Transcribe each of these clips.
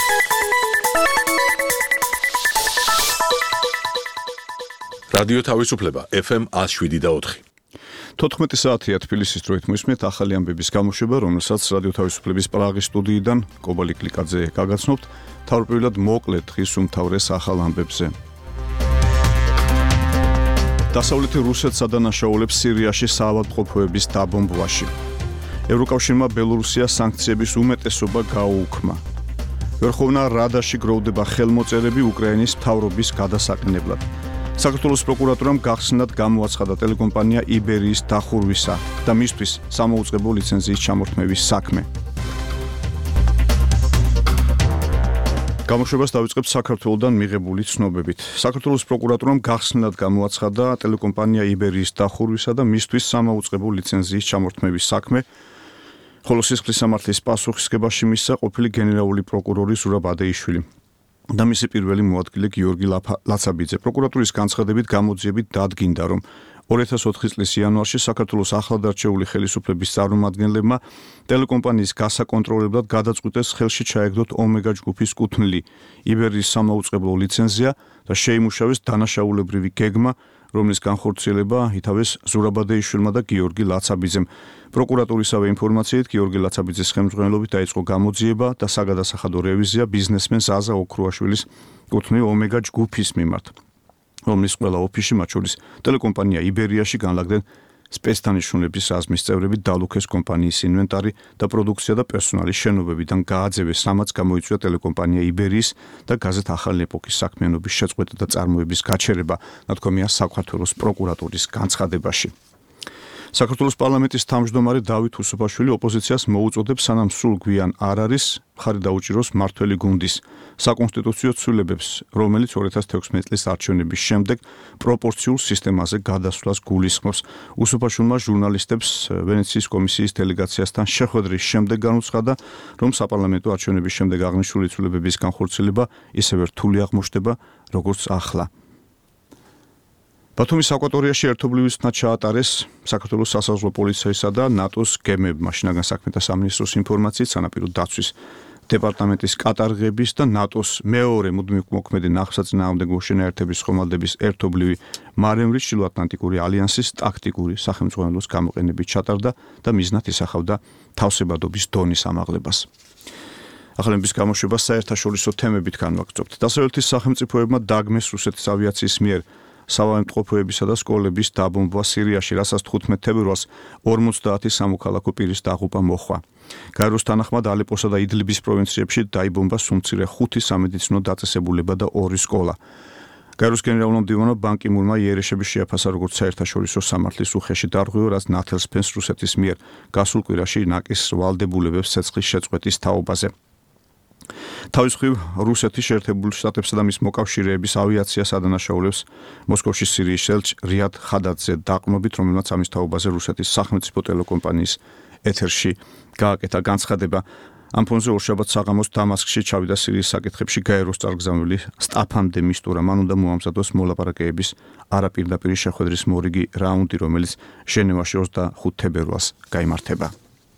რადიო თავისუფლება FM 107.4. 14 საათია თბილისის დროით მოისმენთ ახალი ამბების გამოშვება, რომელსაც რადიო თავისუფლების პრაღის სტუდიიდან კობალი კლიკაძე გაგაცნობთ. თავრობრივად მოკლედ დღის უმთავრეს ახალ ამბებზე. დასავლეთი რუსეთს ადანაშაულებს სირიაში საავადმყოფოების დაბომბვაში. ევროკავშირმა ბელორუსიას სანქციების უმეტესობა გაუუქმა. ვერხოვნა რადაში გროვდება ხელმოწერები უკრაინის მთავრობის გადასაყენებლად. საქართველოს პროკურატურამ გახსნად გამოაცხადა ტელეკომპანია იბერიის დახურვისა და მისთვის სამოუწყებო ლიცენზიის ჩამორთმევის საქმე. გამოშვებას დავიწყებთ საქართველოსდან მიღებული ცნობებით. საქართველოს პროკურატურამ გახსნად გამოაცხადა ტელეკომპანია იბერიის დახურვისა და მისთვის სამოუწყებო ლიცენზიის ჩამორთმევის საქმე, ხოლო სისხლის სამართლის პასუხისგებაში მისცა ყოფილი გენერალური პროკურორი ზურაბ ადეიშვილი და მისი პირველი მოადგილე გიორგი ლაცაბიძე. პროკურატურის განცხადებით გამოძიებით დადგინდა, რომ 2004 წლის იანვარში საქართველოს ახლადარჩეული ხელისუფლების წარმომადგენლებმა ტელეკომპანიის გასაკონტროლებლად გადაწყვიტეს ხელში ჩაეგდოთ ომეგა ჯგუფის კუთვნილი იბერიის სამოუწყებლო ლიცენზია და შეიმუშავეს დანაშაულებრივი გეგმა, რომლის განხორციელება ითავეს ზურაბ ადეიშვილმა და გიორგი ლაცაბიძემ. პროკურატურისავე ინფორმაციით გიორგი ლაცაბიძის ხელმძღვანელობით დაიწყო გამოძიება და საგადასახადო რევიზია ბიზნესმენ ზაზა ოქრუაშვილის კუთვნილ ომეგა ჯგუფის მიმართ, რომლის ყველა ოფისში, მათ შორის ტელეკომპანია იბერიაში, განლაგდნენ სპეცდანიშნულების რაზმის წევრები, დალუქეს კომპანიის ინვენტარი და პროდუქცია და პერსონალის შენობებიდან გააძევეს, რამაც გამოიწვია ტელეკომპანია იბერიის და გაზეთ ახალი ეპოქის საქმიანობის შეწყვეტა და წარმოების გაჩერება, ნათქვამია საქართველოს პროკურატურის განცხადებაში. საქართველოს პარლამენტის თავმჯდომარე დავით უსუფაშვილი ოპოზიციას მოუწოდებს, სანამ სულ გვიან არ არის, მხარი დაუჭიროს მართველი გუნდის საკონსტიტუციო ცვლილებებს, რომელიც 2016 წლის არჩევნების შემდეგ პროპორციულ სისტემაზე გადასვლას გულისხმობს. უსუფაშვილმა ჟურნალისტებს ვენეციის კომისიის დელეგაციასთან შეხვედრის შემდეგ განუცხადა, რომ საპარლამენტო არჩევნების შემდეგ აღნიშნული ცვლილებების განხორციელება ისევე რთული აღმოჩნდება, როგორც ახლა. ბათუმის აკვატორიაში ერთობლივისთან ჩაატარეს საქართველოს სასაზღვრო პოლიციისა და ნატოს გემებმა. შინაგან საქმეთა სამინისტროს ინფორმაციით სანაპირო დაცვის დეპარტამენტის კატარღების და ნატოს მეორე მუდმივმოქმედი ნახევარწინააღმდეგო შენაერთების ხომალდების ერთობლივი მარემრი ჩრდილოატლანტიკური ალიანსის ტაქტიკური სახელმძღვანელოს გამოყენებით ჩატარდა და მიზნად ისახავდა თავსებადობის დონის ამაღლებას. ახალების გამოშვებას საერთაშორისო თემებით განვაგრძობთ. დასავლეთის სახელმწიფოებმა დაგმეს რუსეთის ავიაციის მიერ საავადმყოფოებისა და სკოლების დაბომბვა სირიაში, რასაც 15 თებერვალს 50 სამოქალაქო პირის დაღუპვა მოჰყვა. გაეროს თანახმად ალეპოსა და იდლიბის პროვინციებში დაიბომბა სუმცირე 5 სამედიცინო დაწესებულება და 2 სკოლა. გაეროს გენერალურმა მდივანმა ბან კი მუნმა იერიშები შეაფასა როგორც საერთაშორისო სამართლის უხეში დარღვევა, რაც ნათელს ფენს რუსეთის მიერ გასულ კვირაში ნაკის ვალდებულებებს ცეცხლის შეწყვეტის თაობაზე. თავის მხრივ რუსეთის შეერთებულ შტატებსა და მის მოკავშირეების ავიაციას ადანაშაულებს მოსკოვში სირიის ელჩ რიად ხადაძე დაყრდნობით, რომელმაც ამის თაობაზე რუსეთის სახელმწიფო ტელეკომპანიის ეთერში გააკეთა განცხადება. ამ ფონზე ორშაბათს საღამოს დამასკში ჩავიდა სირიის საკითხებში გაეროს წარგზავნილი სტაფან დე მისტურა. მან უნდა მოამზადოს მოლაპარაკებების არაპირდაპირი შეხვედრის მორიგი რაუნდი, რომელიც ჟენევაში 25 თებერვალს გაიმართება.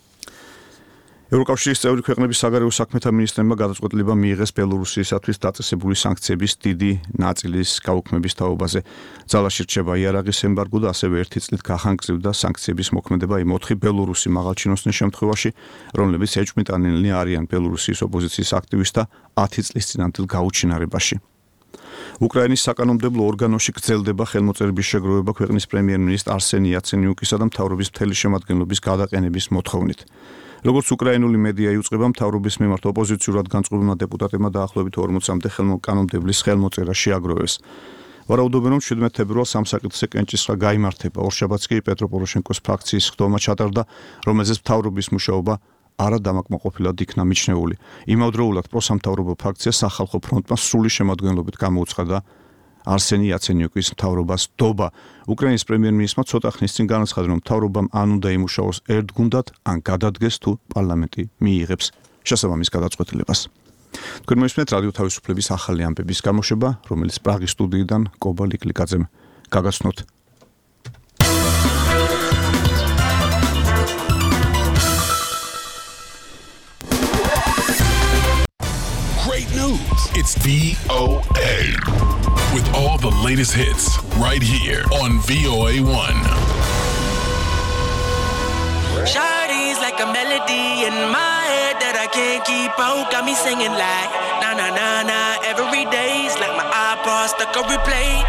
ევროკავშირის წევრი ქვეყნების საგარეო საქმეთა მინისტრებმა გადაწყვეტილება მიიღეს ბელორუსიისათვის დაწესებული სანქციების დიდი ნაწილის გაუქმების თაობაზე. ძალაში რჩება იარაღის ემბარგო და ასევე 1 წლით გახანგრძლივდა სანქციების მოქმედება იმ 4 ბელორუსი მაღალჩინოსნის შემთხვევაში, რომლებიც ეჭვმიტანილნი არიან ბელორუსიის ოპოზიციის აქტივისტთა 10 წლის წინანდელ გაუჩინარებაში. უკრაინის საკანონმდებლო ორგანოში გრძელდება ხელმოწერების შეგროვება ქვეყნის პრემიერ-მინისტრ არსენი იაცენიუკისა და მთავრობის მთელი შემადგენლობის გადაყენების მოთხოვნით. როგორც უკრაინული მედია იუწყება, მთავრობის მიმართ ოპოზიციურად განწყობილმა დეპუტატებმა დაახლოებით 40-მდე ხელმოწერის ხელმოწერა შეაგროვეს. ვარაუდობენ, რომ 17 თებერვალს ამ საკითხზე კენჭისყრა გაიმართება. ორშაბათს კი პეტრო პოროშენკოს ფრაქციის ხდომა ჩატარდა, რომელზეც მთავრობის მუშაობა არადამაკმაყოფილად იქნა მიჩნეული. იმავდროულად პროსამთავრობო ფრაქცია სახალხო ფრონტმა სრული შემადგენლობით გამოუცხადა არსენი იაცენიუკის მთავრობას დობა. უკრაინის პრემიერ-მინისტრმა ცოტა ხნის წინ განაცხადა, რომ მთავრობამ ან უნდა იმუშაოს ერთგუნდად, ან გადადგეს თუ პარლამენტი მიიღებს შესაბამის გადაწყვეტილებას. თქვენ მოისმენთ რადიო თავისუფლების ახალი ამბების გამოშვება, რომელიც პრაღის სტუდიიდან კობალი კლიკაძემ გაგაცნოთ. news. It's VOA. With all the latest hits right here on VOA1. Shawty's like a melody in my head that I can't keep out. Got me singing like na na na na every day's like my iPod stuck on replay.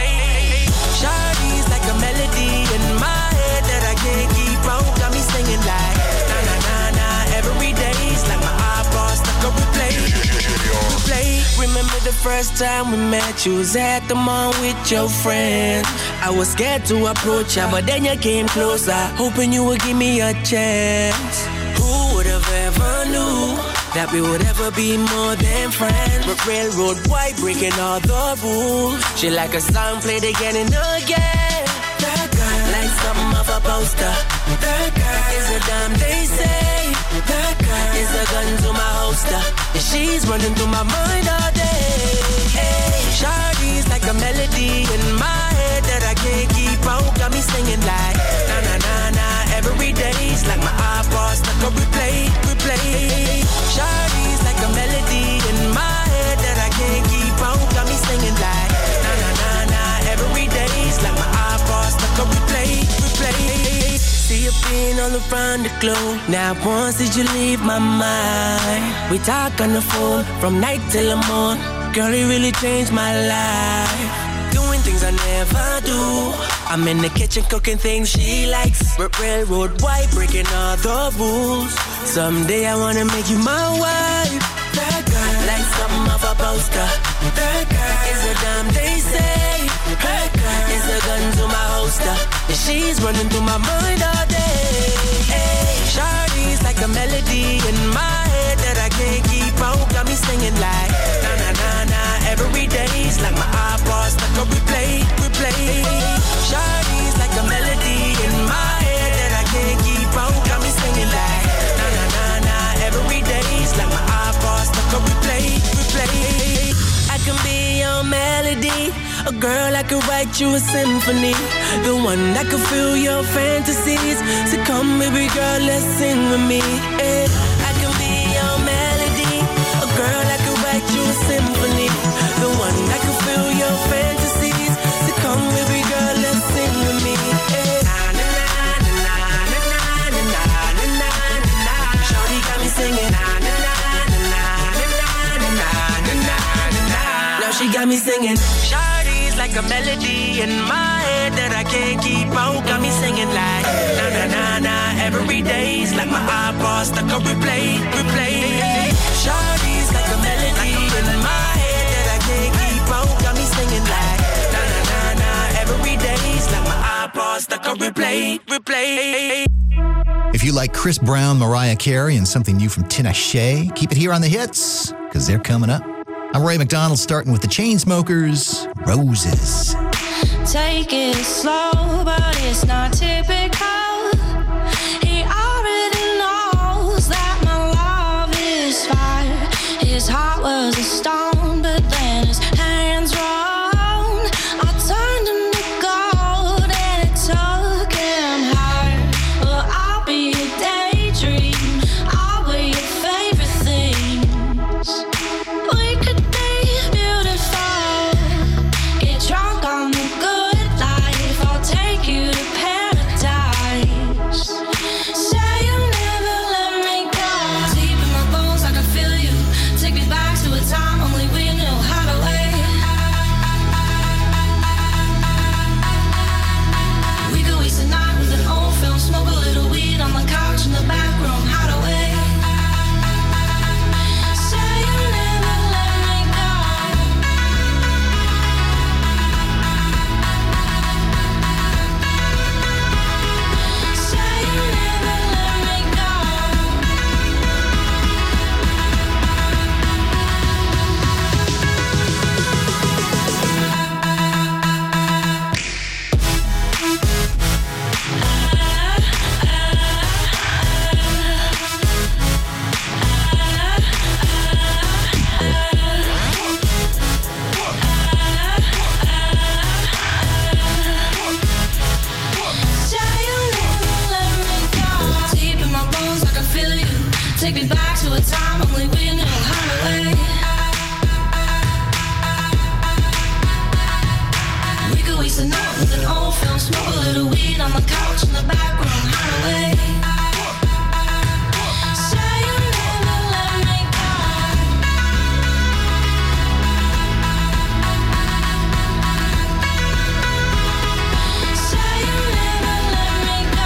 Shawty's like a melody in my head that I can't keep out. Got me singing like na na na na every day's like my iPod stuck on replay. Remember the first time we met, you was at the mall with your friends. I was scared to approach ya, but then you came closer, hoping you would give me a chance. Who would have ever knew that we would ever be more than friends? But railroad white breaking all the rules. She like a song played again and again. That girl like something off a poster. That girl is a dime they say. That girl is a gun to my holster. And she's running through my mind all day. Hey, Shawty's like a melody in my head that I can't keep out. Got me singing like na na na na every day's like my iPod stuck on replay. Shawty's like a melody in my head that I can't keep out. Got me singing like na na na na every day's like my iPod stuck on replay. See you being all around the globe. Now once did you leave my mind? We talk on the phone from night till the morning. Girl, it really changed my life. Doing things I never do. I'm in the kitchen cooking things she likes. Railroad white breaking all the rules. Someday I wanna make you my wife. That girl like something off a poster. That girl is a dime they say. That girl is a gun to my holster. And she's running through my mind all day. Hey, Shawty's like a melody in my head that I can't keep out. Got me singing like na na na na every day's like my iPod stuck on replay. Shawty's like a melody in my head that I can't keep out. Got me singing like na na na na every day's like my iPod stuck on replay. I can be your melody, a girl I could write you a symphony, the one that could fill your fantasies. So come baby girl, let's sing with me. I can be your melody, a girl I could write you a symphony, the one that could fill your fantasies. So come baby girl, let's sing with me. Shawty got me singing. She got me singing. Shawty's like a melody in my head that I can't keep out. Got me singing like na na na na every day's like my iPod stuck on replay. Shawty's like a melody in my head that I can't keep out. Got me singing like na na na na every day's like my iPod stuck on replay. If you like Chris Brown, Mariah Carey, and something new from Tinashe, keep it here on the hits, because they're coming up. I'm Ray McDonald, starting with the Chainsmokers, Roses. Take it slow, but it's not typical. He already knows that my love is fire. His heart was a stone, but then his hands rolled. I turned him to gold and it took him higher. Well, I'll be a daydream. I'll wear your favorite things. We could be beautiful. Get drunk on the good life. I'll take you to paradise. Say you'll never let me go. Deep in my bones, I can feel you. Take me back to a time only the couch in the back room, run away. Say you never let me go. Say you never let me go.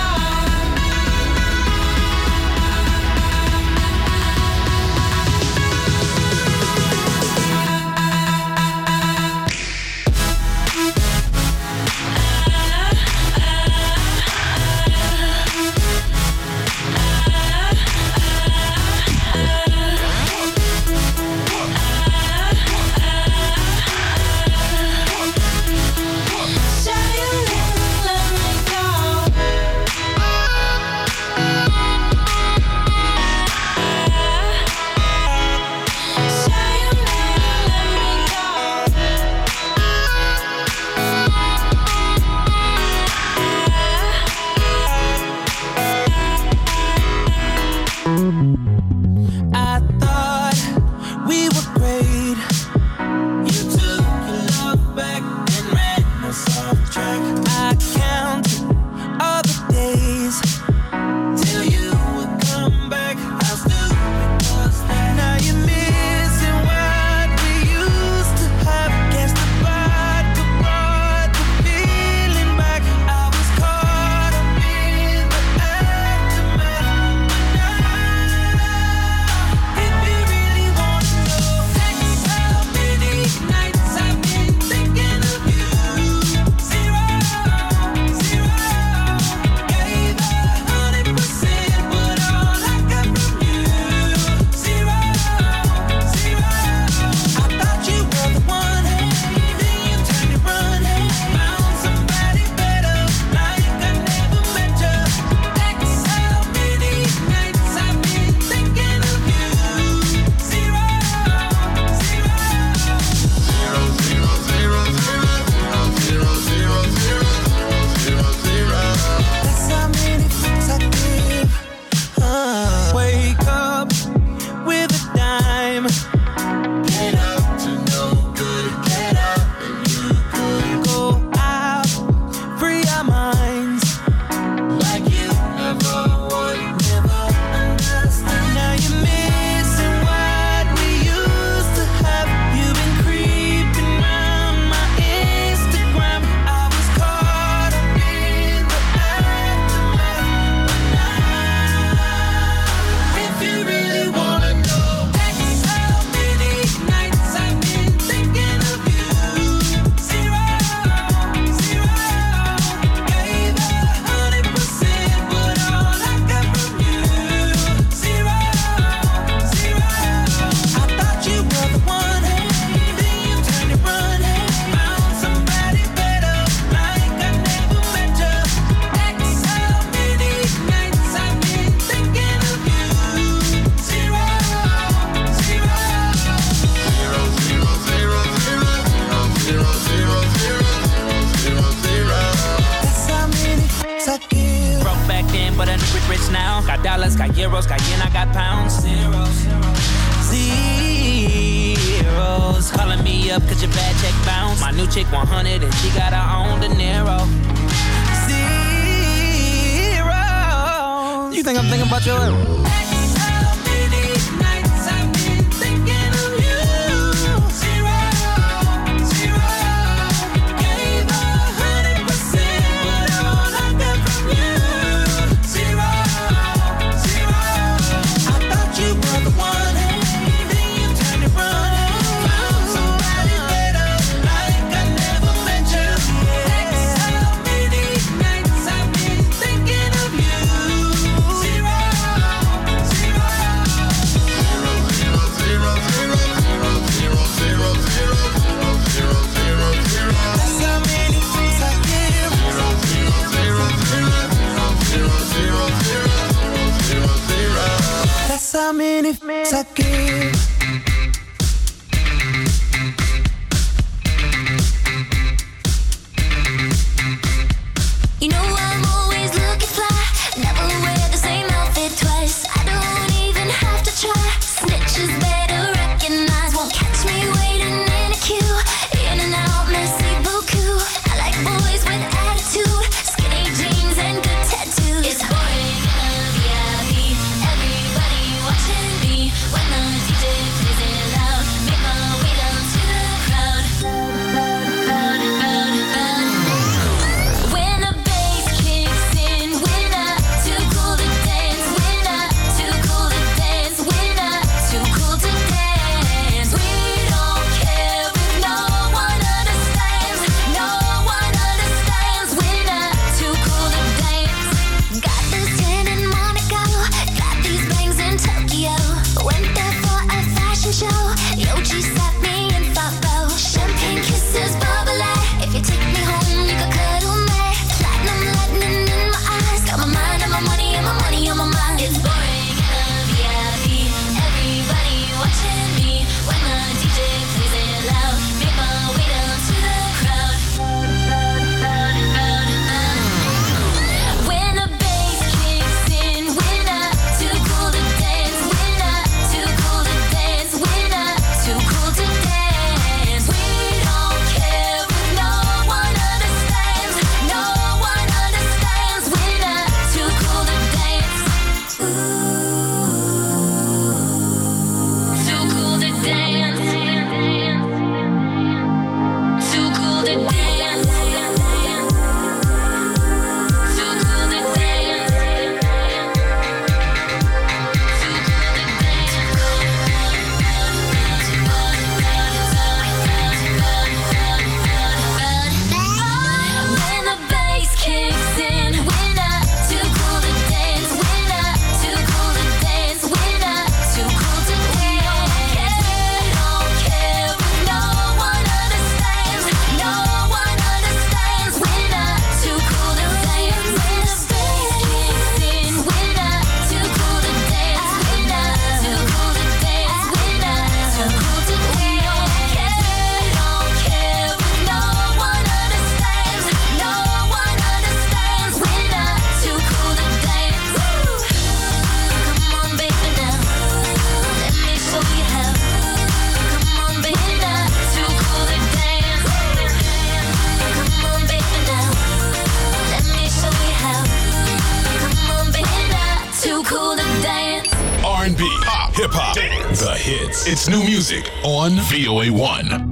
I thought we were great. You took your love back and ran us off track. I counted all the days till you would come back. How stupid was that? Now you're missing what we used to have. Guess the vodka brought the feeling back. I was caught up in the aftermath. If you really wanna know, that's how many nights I've been thinking of you. 0, 0. Gave 100%, but all I got from you. 0, 0. I thought you were the one, then you turned and run. Found somebody better, like I never met you. That's how many nights I've been thinking of you. 0, 0. That's how many fucks I give. Wake up with a dime. Get up to no good. Get up and you could go out, free our minds like you never would. Never understand. Now you're missing what we used to have. You've been creeping round my Instagram. I was caught up in the aftermath. If you really wanna know, that's how many nights I've been thinking of you. 0, 0. Gave 100%, but all I got from you. 0, 0. I thought you were the one, then you turned and run. Found somebody better, like I never met you. That's how many nights I've been thinking of you. 0, 0. That's how many fucks I give. Broke back then, but I'm rich now. Got dollars, got euros, got yen, I got pounds. Zeros. Calling me up cause your bad check bounce. My new chick 100 and she got her own De Niro. 0. You think I'm thinking about your... That's how many nights I've been thinking of you. 0, 0. Gave 100%, but all I got from you. 0, 0. I thought you were the one, then you turned and run. Found somebody better, like I never met you. That's how many nights I've been thinking of you. 0, hits. It's new music on VOA1.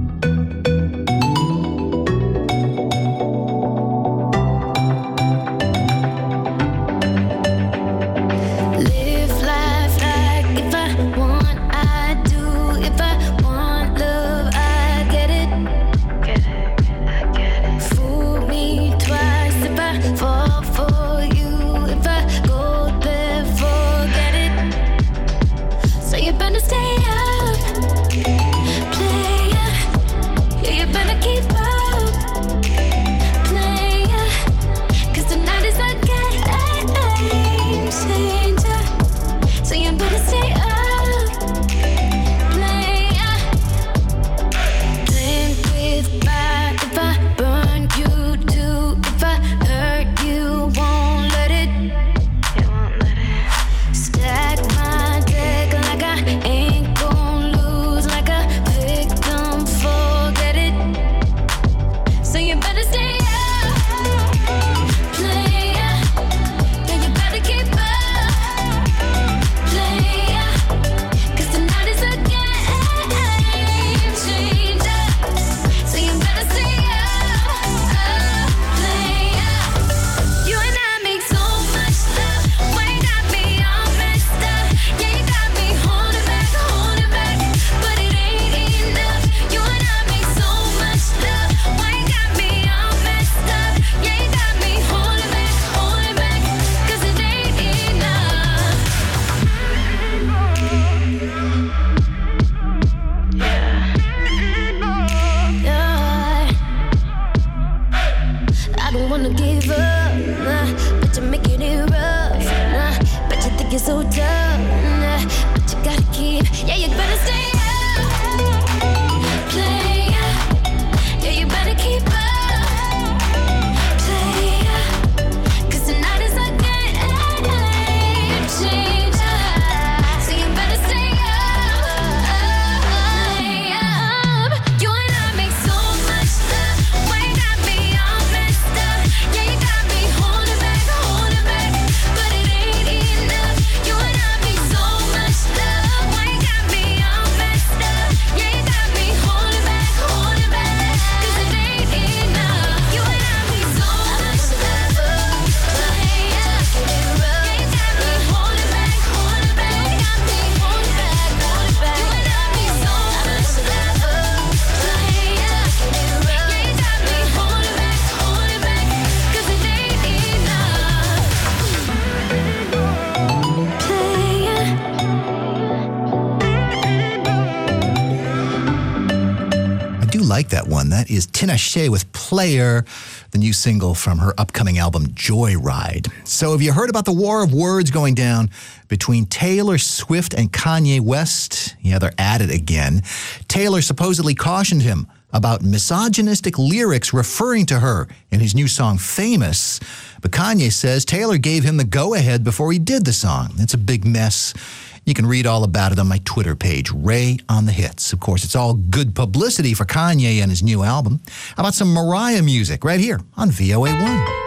Like that one. That is Tinashe with Player, the new single from her upcoming album Joyride. So have you heard about the war of words going down between Taylor Swift and Kanye West? Yeah, they're at it again. Taylor supposedly cautioned him about misogynistic lyrics referring to her in his new song Famous. But Kanye says Taylor gave him the go-ahead before he did the song. It's a big mess. You can read all about it on my Twitter page, Ray on the Hits. Of course, it's all good publicity for Kanye and his new album. How about some Mariah music right here on VOA1?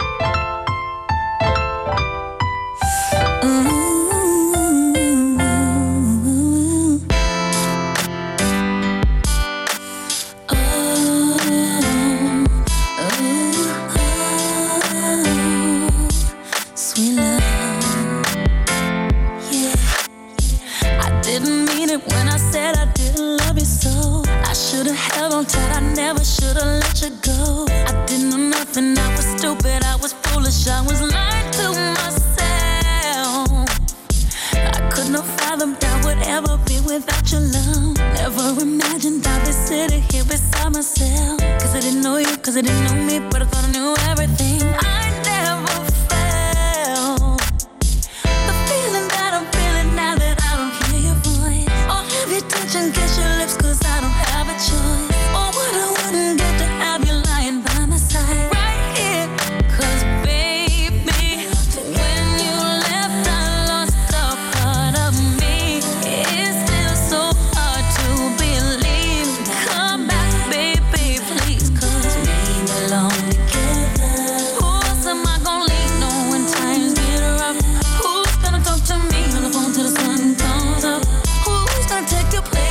Cause I didn't know me, but I thought I knew everything. I never felt the feeling that I'm feeling now that I don't hear your voice. Or have you touch and kiss your lips cause I don't have a choice. Or what I wouldn't get to have you lying by my side right here. Cause baby, when you left I lost a part of me. It's still so hard to believe. Come back baby, please, cause we belong together. Who else am I gonna lean on when times get rough? Who's gonna talk to me on the phone till the sun comes up? Who's gonna take your place?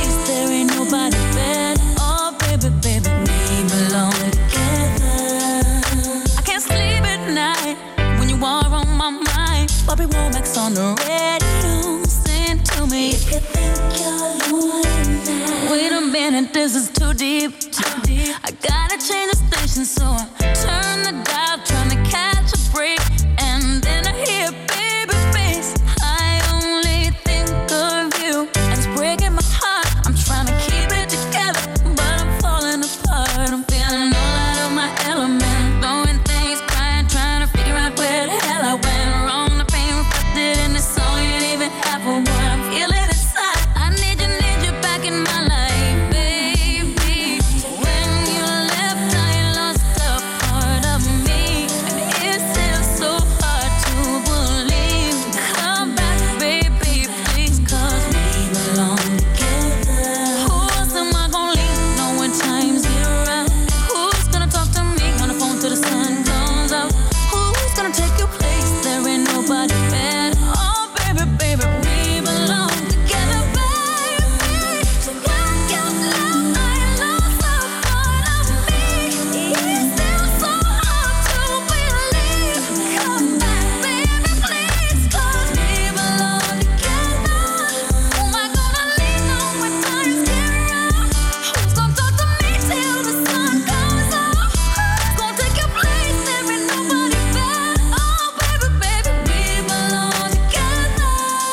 minute, this is too deep. I gotta change the station, so I turn the dial, trying to catch a break. And then I hear a baby face. I only think of you, and it's breaking my heart. I'm trying to keep it together, but I'm falling apart. I'm feeling all out of my element, throwing things, crying, trying to figure out where the hell I went wrong. The pain reflected in the song ain't even half of what I'm feeling inside. I need you back in my life, baby. When you left, I lost a part of me, and it's still so hard to believe. Come back, baby, please, 'cause we belong together. Who else am I gonna leave? No when times get rough. Who's gonna talk to me on the phone till the sun comes up? Who's gonna take your place? There ain't nobody better. Oh, baby, baby, we belong together, baby. Together, I lost a part of me. It's still so hard to believe. Come back, baby, please, 'cause we belong together. Who am I gonna lean on when times get rough? Who's gonna talk to me till the sun comes up? Who's gonna take your place? There ain't nobody better. Oh, baby, baby, we belong together.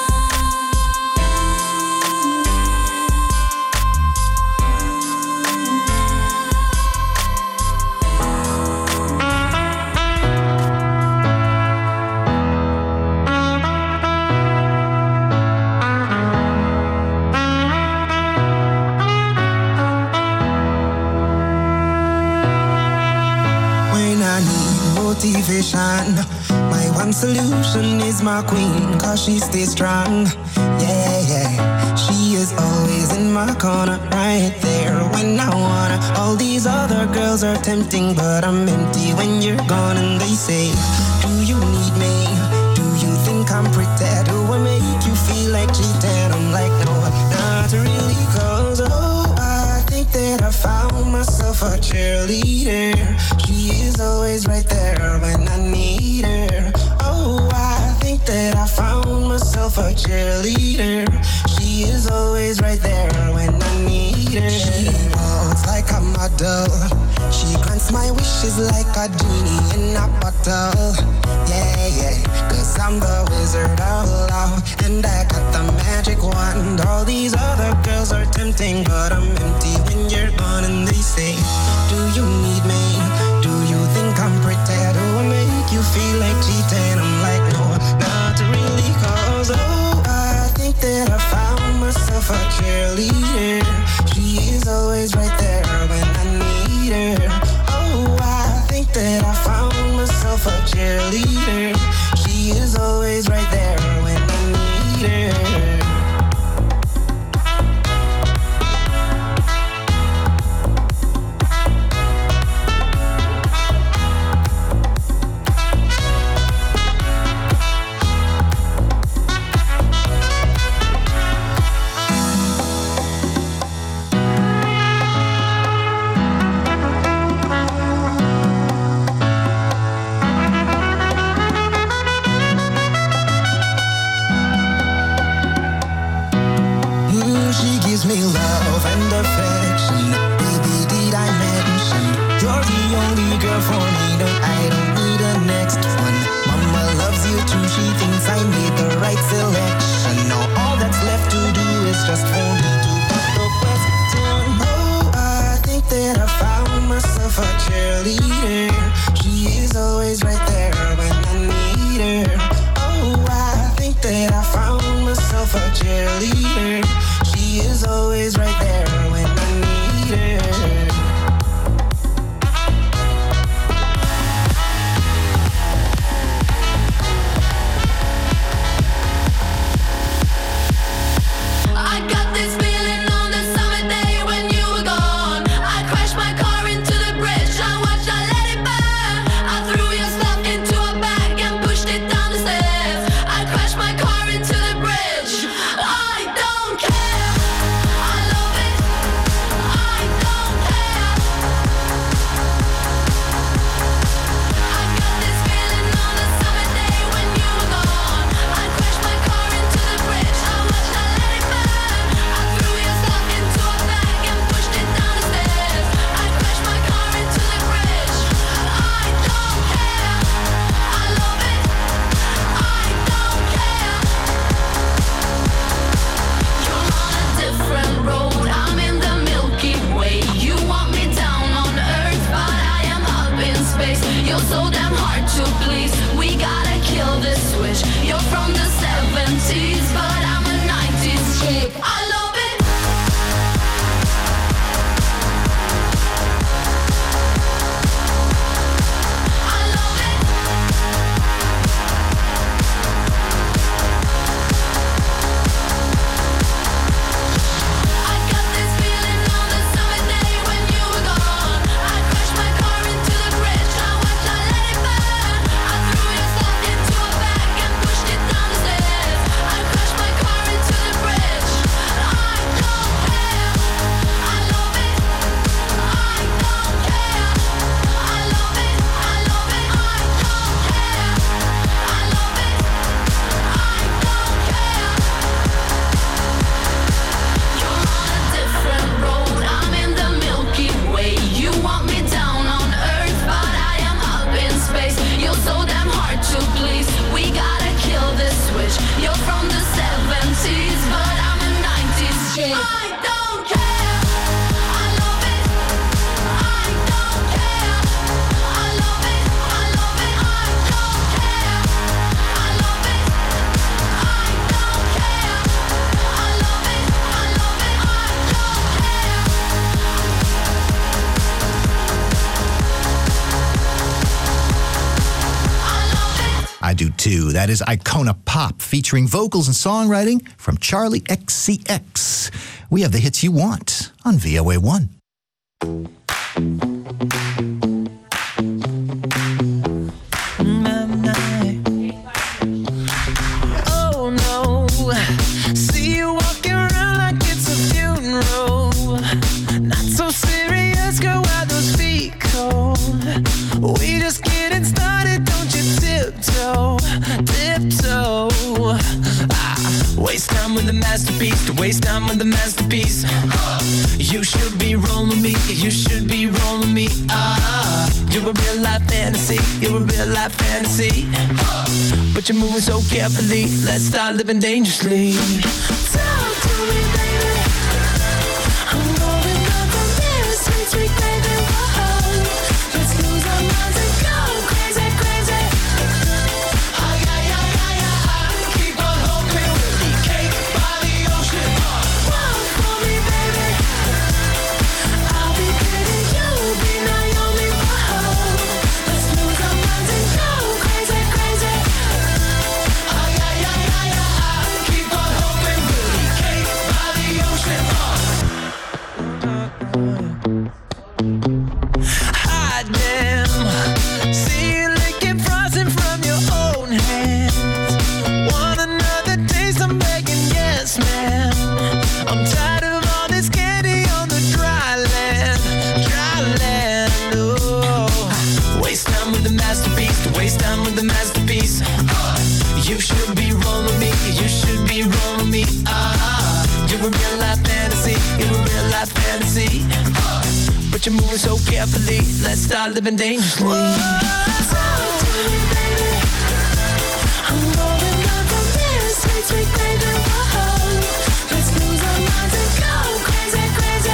When I need motivation, my one solution is my queen, 'cause she stays strong. Yeah, yeah. She is always in my corner, right there when I wanna. All these other girls are tempting, but I'm empty when you're gone. And they say, do you need me? Do you think I'm pretty? Do I make you feel like cheating? I'm like, no, not really, 'cause I think that I found myself a cheerleader. She is always right there when I need her. Oh, I think that I found myself a cheerleader. She is always right there when I need her. She walks like a model. She grants my wishes like a genie in a bottle. Yeah, yeah, 'cause I'm the wizard of love, and I got the magic wand. All these other girls are tempting, but I'm empty when you're gone. And they say, do you need me? Do you think I'm pretty? Do I make you feel like cheating? I'm like, no, not really, 'cause I think that I found myself a cheerleader. She is always right there when I need her. Oh, I think that I found myself a cheerleader. She is always right there when I need her. She gives me love and affection. Baby, did I mention you're the only girl for me? No, I don't need a next one. Mama loves you too. She thinks I made the right selection. Now all that's left to do is just for me to put the question. Oh, I think that I found myself a cheerleader. She is always right there when I need her. Oh, I think that I found myself a cheerleader. She is always right there when I need her. That is Icona Pop, featuring vocals and songwriting from Charlie XCX. We have the hits you want on VOA1. Oh no, see you walking around like it's a funeral. Not so serious, girl, why those feet cold? We just getting started, don't you tiptoe, tiptoe. Waste time with the masterpiece, to waste time with the masterpiece. You should be rolling me, you should be rolling me. You're a real life fantasy, you're a real life fantasy. But you're moving so carefully, let's start living dangerously. Talk to me, baby. I'm going up on this sweet, sweet baby. Whoa. Let's lose our minds and go crazy, crazy. Keep on hoping we'll be cake by the ocean. Walk for me, baby. I'll be pretty, you'll be Naomi. Whoa. Let's lose our minds and go crazy, crazy. Keep on hoping we'll be cake by the ocean. Hot damn, see you licking frosting from your own hands. Want another taste? I'm begging, yes, ma'am. I'm tired of all this candy on the dry land, dry land. Oh, waste time with the masterpiece, to waste time with the masterpiece. You should be rolling me, you should be rolling me. You're a real life fantasy, you're a real life fantasy. But you're moving so carefully, let's start living dangerously. Talk to me, baby. I'm going up on this sweet, sweet baby. Whoa. Let's lose our minds and go crazy, crazy.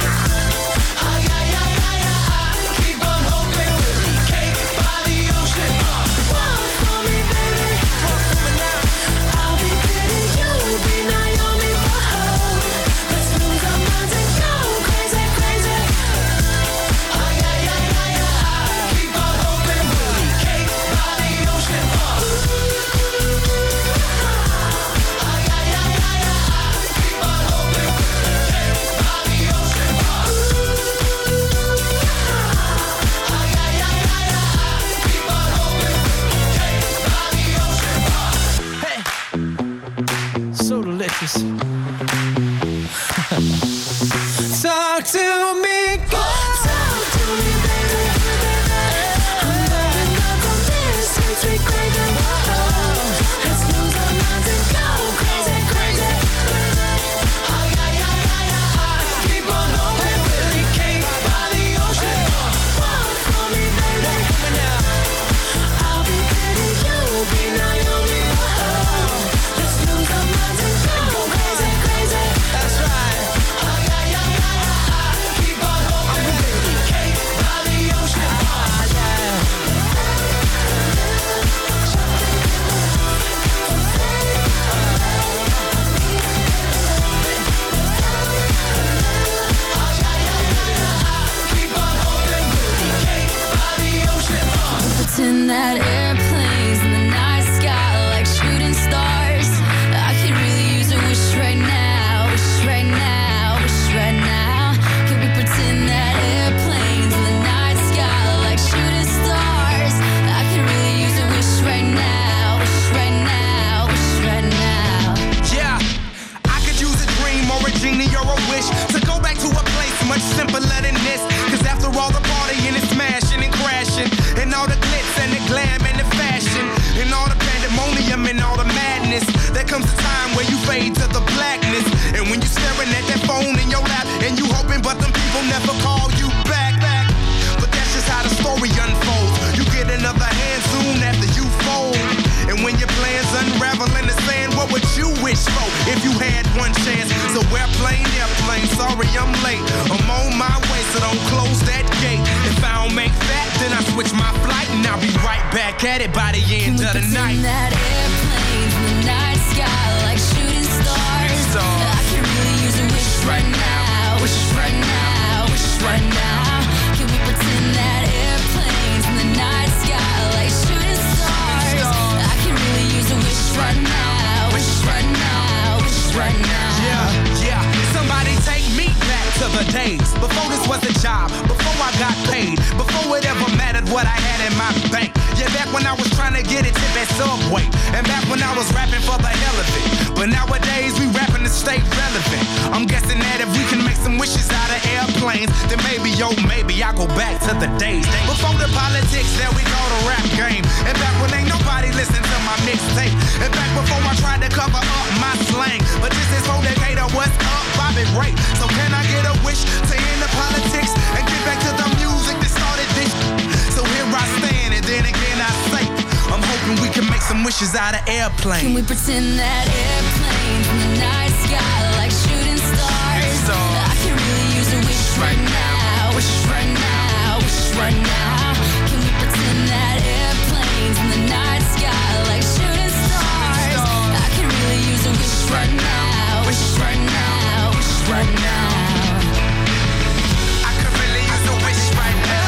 Keep on hoping we'll be cake by the ocean. Walk for me, baby. I'll be pretty, you'll be Naomi. Whoa. Let's lose our minds and go crazy, crazy. Keep on hoping we'll be cake by the ocean. Hey, so delicious. Talk to me, talk to me, baby. I'm going up on this sweet, sweet baby. Whoa. Let's lose our minds and go crazy, crazy. Keep on hoping we'll be cake by the ocean. Walk for me, baby. I'll be pretty, you'll be Naomi. Whoa. Let's lose our minds and go crazy, crazy. That's right. Keep on hoping we'll be cake by the ocean. Keep on hoping we'll be cake by the ocean. Pretend that airplanes in the night sky like shooting stars. I could really use a wish right now, wish right now, wish right now. Can we pretend that airplanes in the night sky like shooting stars? I could really use a wish right now, wish right now, wish right now. Yeah, I could use a dream or a genie or a wish to go back to a place much simpler than this. Cause after all the partying and smashing and crashing, and all the glitz and the glam and the fashion, and all the pandemonium and all the madness, there comes a time where you fade to the blackness. And when you're staring at that phone in your lap, and you hoping but them people never call you back. But that's just how the story unfolds. You get another hand soon after you fold. And when your plans unravel in the sand, what would you wish for if you had one chance? So airplane, sorry I'm late. I'm on my way, so don't close that gate. If I don't make that, then I switch my flight, and I'll be right back at it by the end of the night. That airplanes in the night sky like shooting stars. I can really use a wish right now, wish right now, wish right now. Can we pretend that airplanes in the night sky like shooting stars? I can really use Before this was a job, before I got paid, before it ever mattered what I had in my bank. Yeah, back when I was trying to get a tip at Subway, and back when I was rapping for the hell of it. But nowadays we rapping to stay relevant. I'm guessing that if we can make some wishes out of airplanes, then maybe, yo, maybe I'll go back to the days before the politics, there we go, the rap game. And back when ain't nobody listened to my mixtape, and back before I tried to cover up my slang. But this is for Decatur, what's up, Bobby Ray? So can I get a wish to end the politics and get back to the music that started this? So here I stand, and then again I say, I'm hoping we can make some wishes out of airplanes. Can we pretend that airplanes in the night sky like shooting stars? I can really use a wish right now, wish right now, wish right now. Can we pretend that airplanes in the night sky like shooting stars? I can really use a wish right now, wish right now, wish right now. I could really use a wish right now.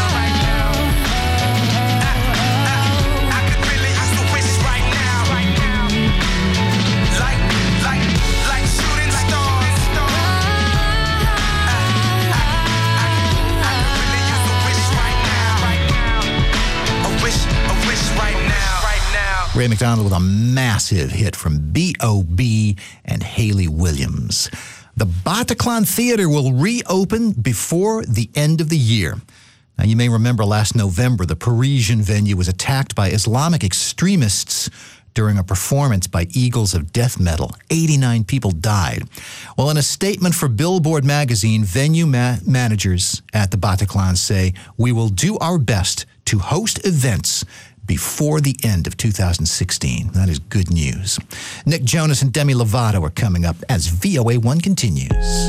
Ray McDonald with a massive hit from B.O.B. and Hayley Williams. The Bataclan Theater will reopen before the end of the year. Now, you may remember last November, the Parisian venue was attacked by Islamic extremists during a performance by Eagles of Death Metal. 89 people died. Well, in a statement for Billboard magazine, venue managers at the Bataclan say, "We will do our best to host events before the end of 2016. That is good news. Nick Jonas and Demi Lovato are coming up as VOA1 continues.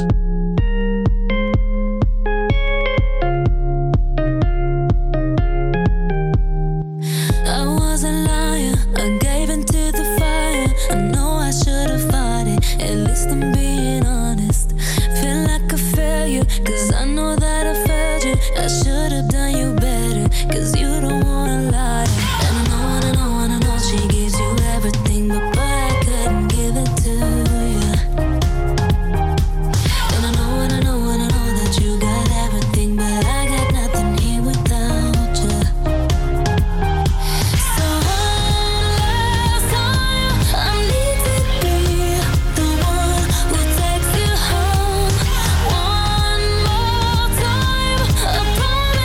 I was a liar, I gave into the fire. I know I should have fought it, at least I'm being honest. Feel like a failure, cause I know that I failed you. I should have done you better, cause you don't wanna lie. She gives you everything, but boy, I couldn't give it to you. And I know that you got everything, but I got nothing here without you. So last time, I need to be the one who takes you home. One more time, I promise.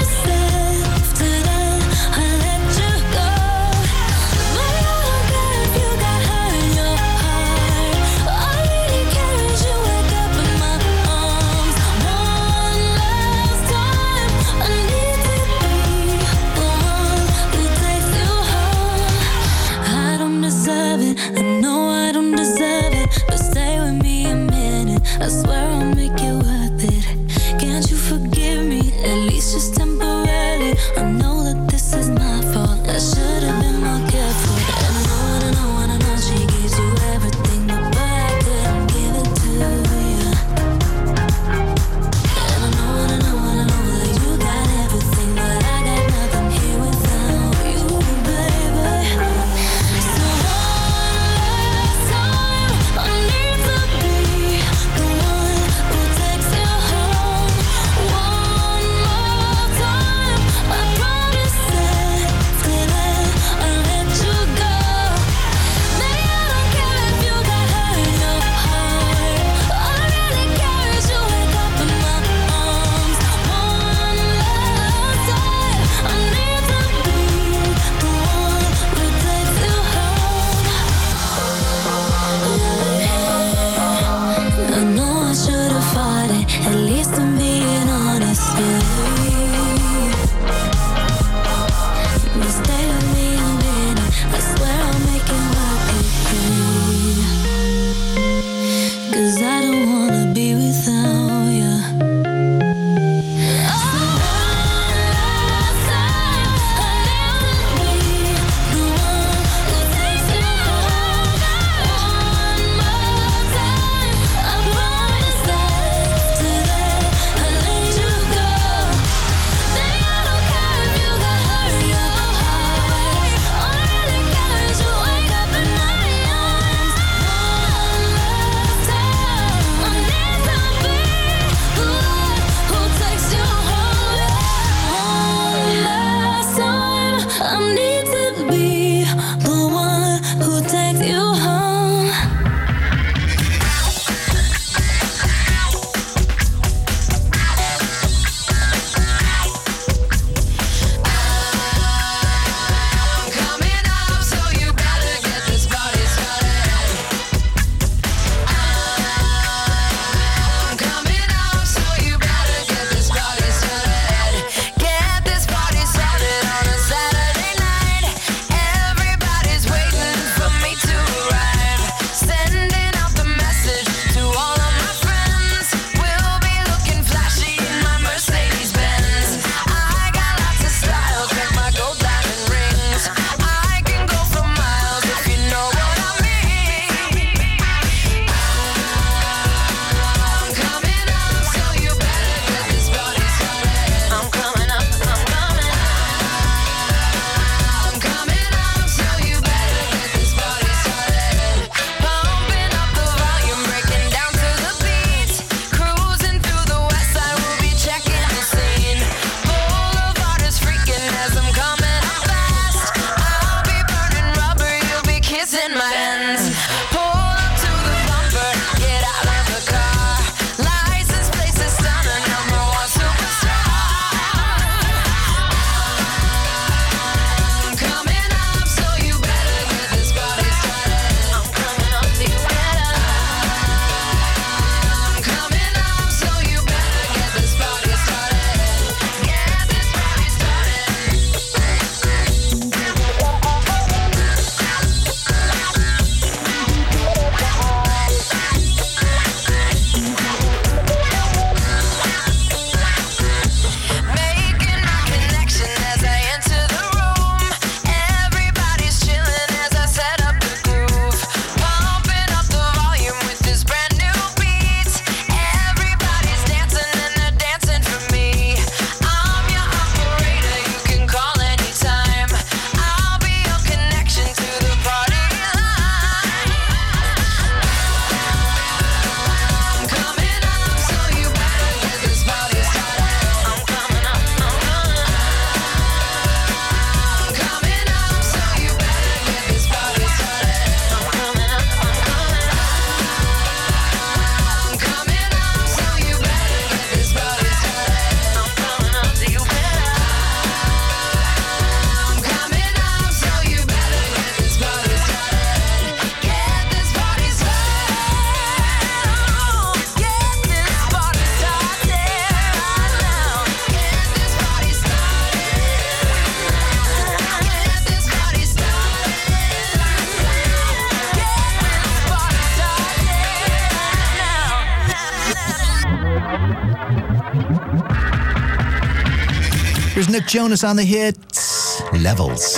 Here's Nick Jonas on the hits. Levels.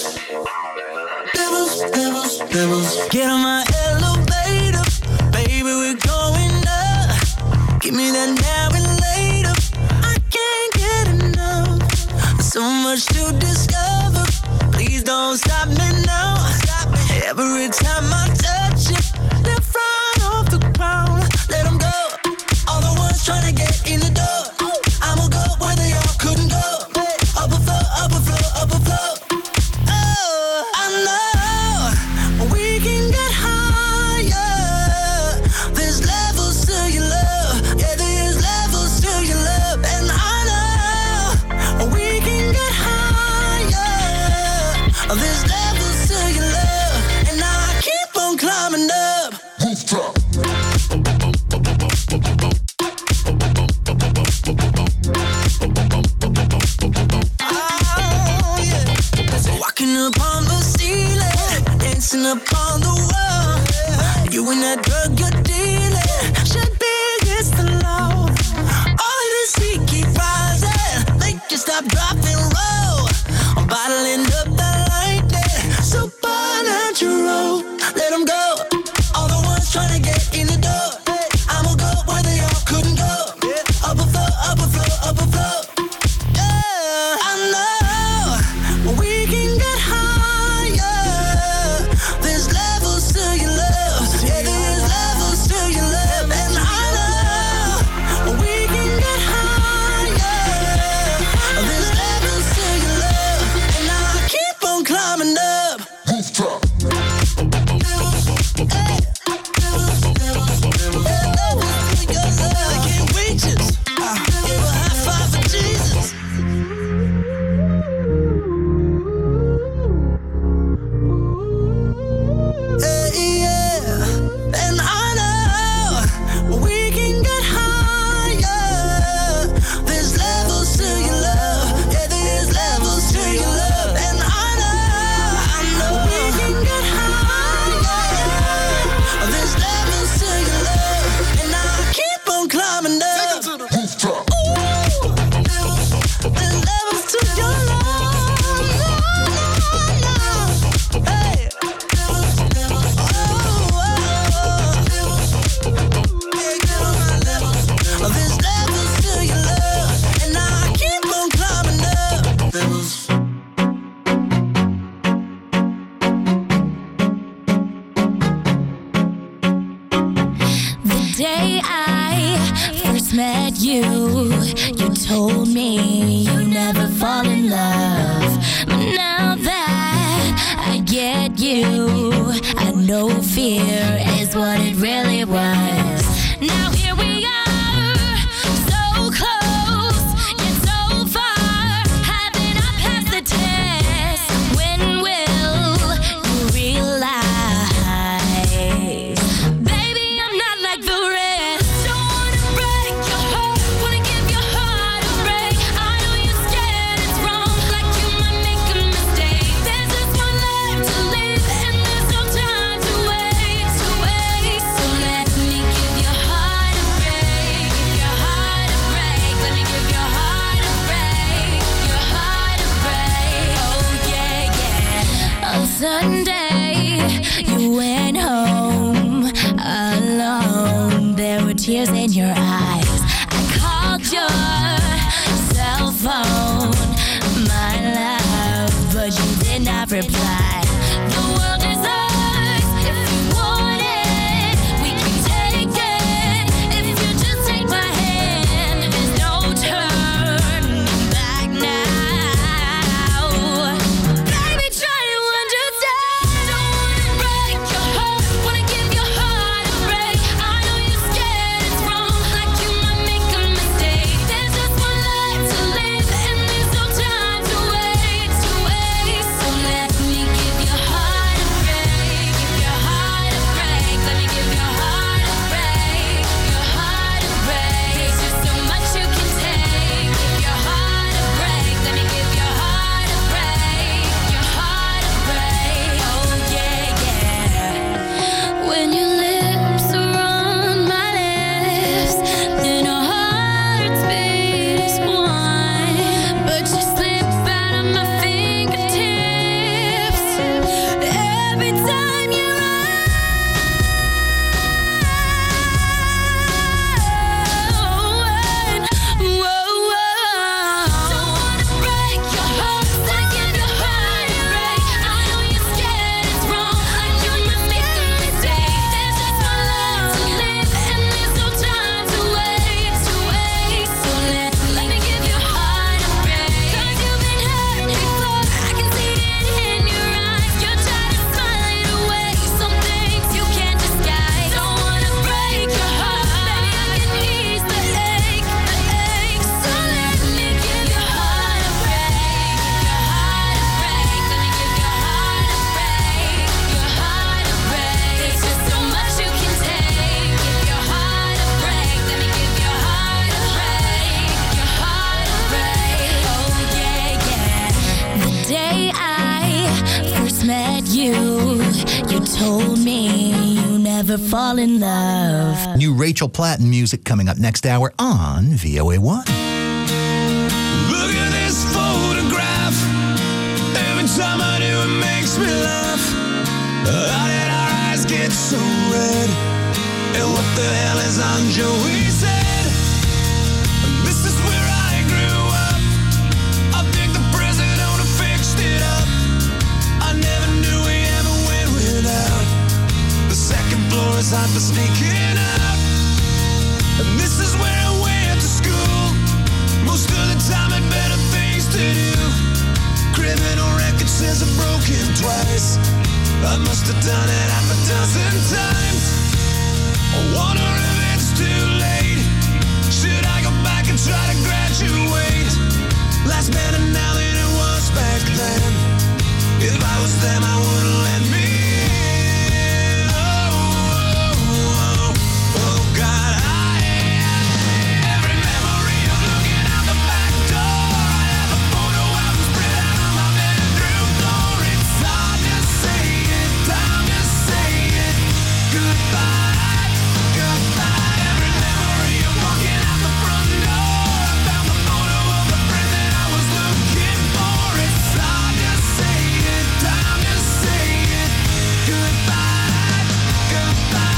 Get on my elevator, baby, we're going up. Give me that now and later. I can't get enough. So much to discover. Please don't stop me now. Every time I touch it, they're flying off the ground. Let them go. All the ones trying to get in the door. I'ma go where they all couldn't go. Up a floor, up a floor, up a floor. Oh, I know we can get higher. There's levels to your love. Yeah, there's levels to your love. And I know we can get higher. There's levels to your love. And I keep on climbing up. Rooftop. Walking upon the ceiling, dancing upon the wall. You and that drug you're dealing should be against the law. All of this heat keep rising, make you stop, drop, and roll. I'm bottling up the lightning, supernatural. Let them go. All the ones trying to get in the door. I'ma go where they all couldn't go. Up a floor, up a floor, up a floor. Yeah, I know we can get higher. There's levels to your love. Yeah, there's levels to your love. And I know we can get higher. There's levels to your love. And I keep on climbing up. Rooftop. I can't wait just give a high five for Jesus. Yeah, and I know we can get higher. There's levels to your love. Yeah, there's levels to your love. And I know we can get higher. There's levels to your love. And I keep on climbing up. Ooh, there's levels to your love. Hey. There's levels to your love, and I keep on climbing up. The day I first met you, you told me you never fall in love. But now that I get you, I know fear is what it really was. Now here we are, so close, yet so far. Haven't I passed the test? When will you realize? Baby, I'm not like the rest. Don't wanna break your heart, wanna give your heart a break. I know you're scared it's wrong, like you might make a mistake. There's just one life to live, and there's no time to waste. So let me give your heart a break, give your heart a break. Let me give your heart a break, your heart a break. Oh yeah, yeah. On Sunday, you went home alone. There were tears in your eyes. I called your cell phone, my love, but you did not reply. The world is ours if you want it. We can take it if you just take my hand. There's no turning back now. Baby, try to understand. Don't wanna break your heart, wanna give your heart a break. I know you're scared it's wrong, like you might make a mistake. There's just one life to live, and there's no time to waste. So let me give told me you never fall in love. New Rachel Platten music coming up next hour on VOA1. Look at this photograph. Every time I do, it makes me laugh. How did our eyes get so red? And what the hell is on Joey's head? This is where I grew up. I think the president fixed it up. I never knew we ever went without. The second floor is hot for sneaking out. And this is where I went to school. Most of the time had better things to do. Criminal record says I've broken twice. I must have done it half a dozen times. I wonder if it's too late. Should I go back and try to graduate? Life's better now than it was back then. If I was them, I wouldn't let me in. Oh, God, every memory of looking out the back door. I have a photo album spread out on my bedroom floor. It's hard to say it, time to say it. Goodbye, goodbye. Every memory of walking out the front door. I found the photo of the friend that I was looking for. It's hard to say it, time to say it. Goodbye, goodbye.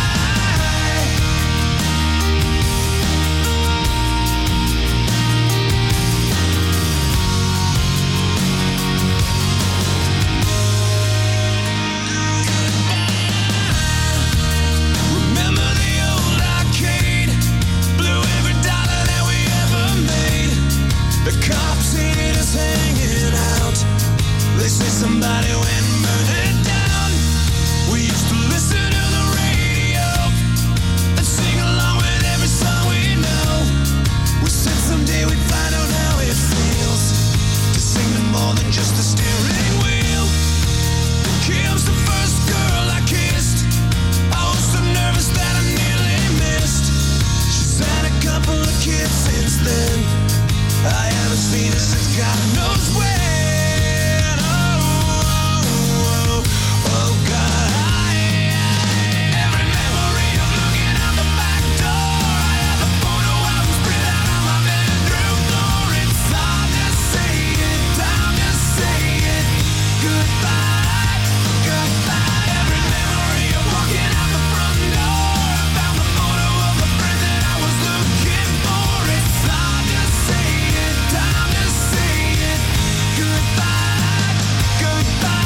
Remember the old arcade? Blew every dollar that we ever made. The cops seen us hanging out. They say somebody went and burned it down. We used to listen to the radio and sing along with every song we know. We said someday we'd find out how it feels to sing to more than just a steering wheel. Then Kim's the first girl I kissed. I was so nervous that I nearly missed. She's had a couple of kids since then. I haven't seen her since God knows when. Oh, God, every memory of looking out the back door. I have a photo album spread out on my bedroom floor. It's hard to say it, time to say it. Goodbye, goodbye. Every memory of walking out the front door. I found the photo of the friend that I was looking for. It's hard to say it, time to say it. Goodbye, goodbye.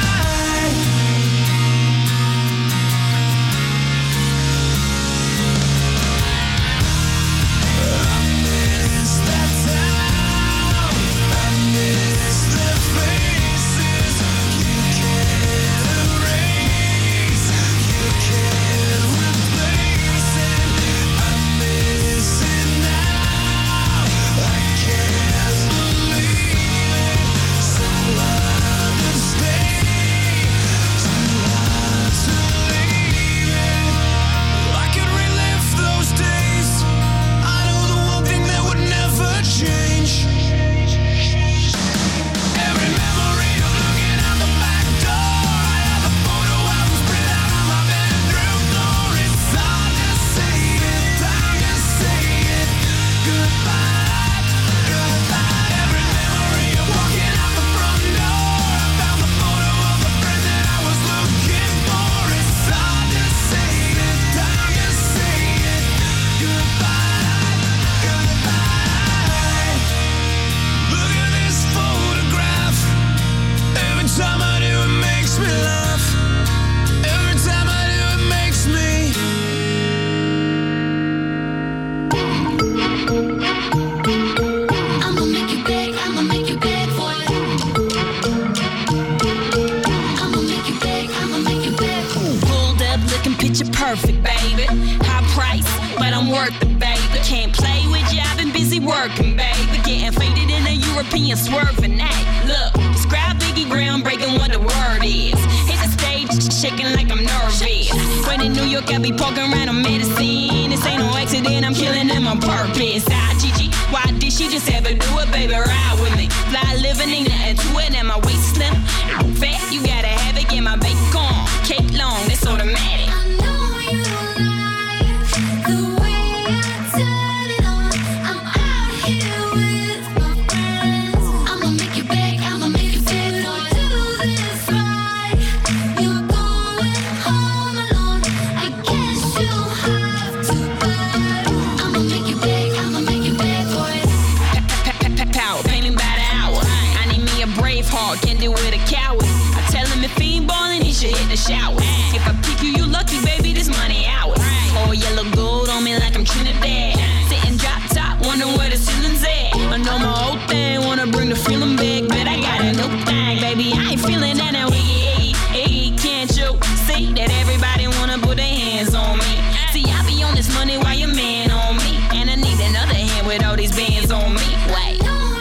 I miss that town. I miss the faces you can't erase, you can't replace it. I miss it now. I can't believe it. So hard to stay, too hard to leave it. I could relive those days. I know the one thing that would never change. Every memory of looking out the back door. I have a photo album spread out on my bedroom floor. It's hard to say it, time to say it. Goodbye, goodbye. Every memory of walking out the front door. I found the photo of the friend that I was looking for. It's hard to say it, time to say it. Goodbye, goodbye. Look at this photograph. Every time I do, it makes me laugh. Every time I do, it makes me. I'ma make you beg for it. I'ma make you beg. Pulled up looking picture perfect, baby. High price, but I'm worth it, baby. Can't play with you, I've been busy working, baby. Getting faded in a European swerving act. Look, describe Biggie groundbreaking what the word is. Hit the stage, shaking like I'm nervous. When in New York, I be poking around on medicine. This ain't no accident, I'm killing them on purpose. Gigi, why did she just ever do it, baby? Ride with me. Fly living, ain't nothing to it, and my waist slim. Fat, you gotta have it, get my bacon. Cake long, that's Braveheart, can't deal with a coward. I tell him if he ain't ballin', he should hit the shower. If I pick you, you lucky, baby, this money ours. All yellow gold on me like I'm Trinidad. Sitting drop top, wonder where the ceiling's at. I know my whole thing, wanna bring the feeling back, but I got a new thing, baby. I ain't feeling that now. Can't you see that everybody wanna put their hands on me? See, I be on this money while your man on me, and I need another hand with all these bands on me. Wait.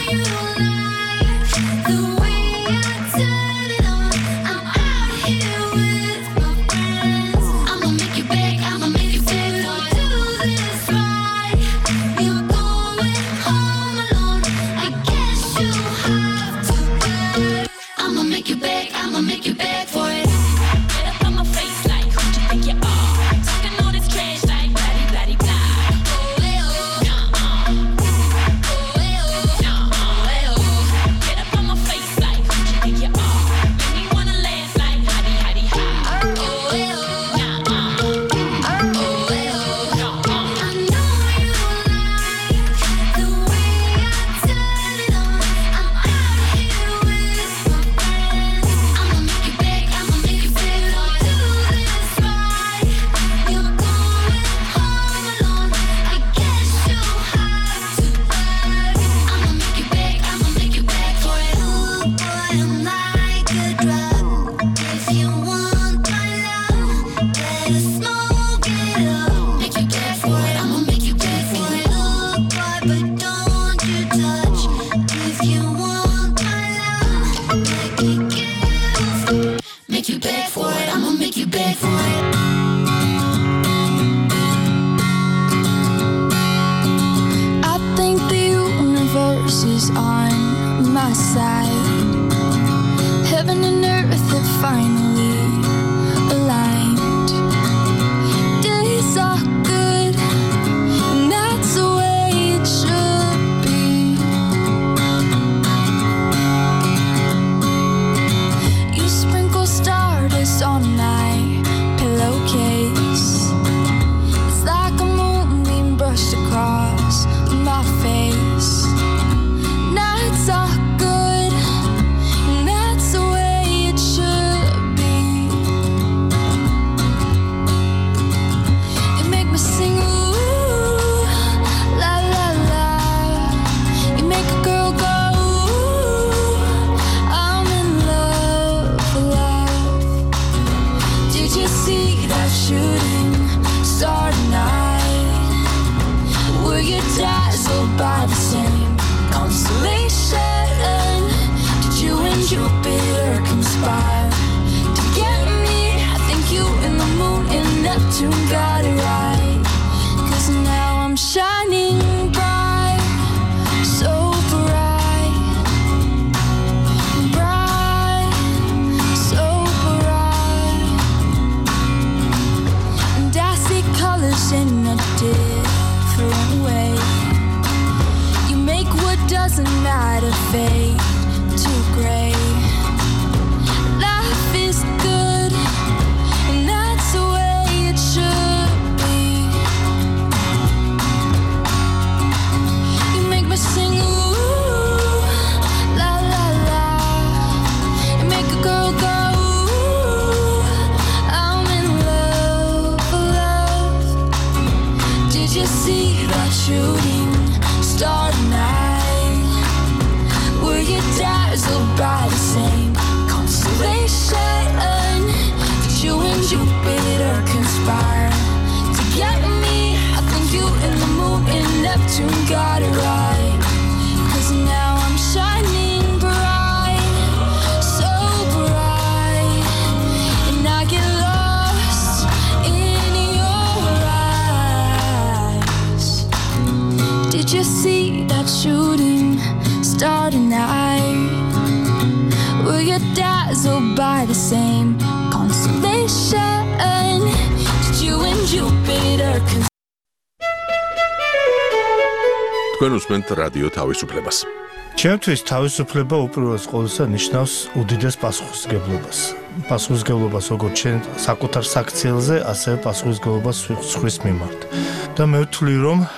თქვენ უსმენთ რადიო თავისუფლებას. ჩემთვის თავისუფლება უპირველეს ყოვლისა ნიშნავს უდიდეს პასუხისმგებლობას. Პასუხისმგებლობას როგორც ჩვენ საკუთარ საქციელზე, ასევე პასუხისმგებლობას სხვის მიმართ. და მე ვთვლი, რომ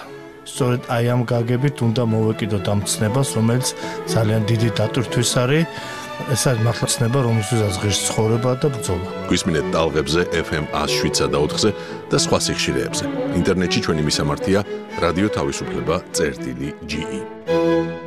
სწორედ აი ამ გაგებით უნდა მოვეკიდოთ ამ ცნებას, რომელიც ძალიან დიდი დატვირთვის არის. ეს არის მართლა ცნება, რომელსაც ღირს ცხოვრება და ბრძოლა. გვისმინეთ ტალღებზე FM 107 და 4-ზე და სხვა სიხშირეებზე. ინტერნეტში ჩვენი მისამართია რადიო თავისუფლება.ge